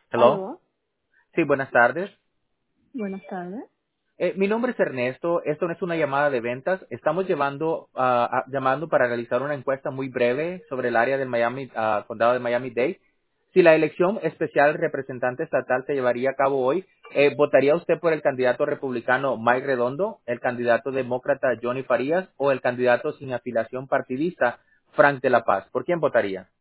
Hello. Aló, Sí, buenas tardes. buenas tardes. Mi nombre es Ernesto. Esto no es una llamada de ventas. Estamos llamando para realizar una encuesta muy breve sobre el área del condado de Miami-Dade. Si la elección especial representante estatal se llevaría a cabo hoy, ¿votaría usted por el candidato republicano Mike Redondo, el candidato demócrata Johnny Farías o el candidato sin afiliación partidista Frank de la Paz? ¿Por quién votaría?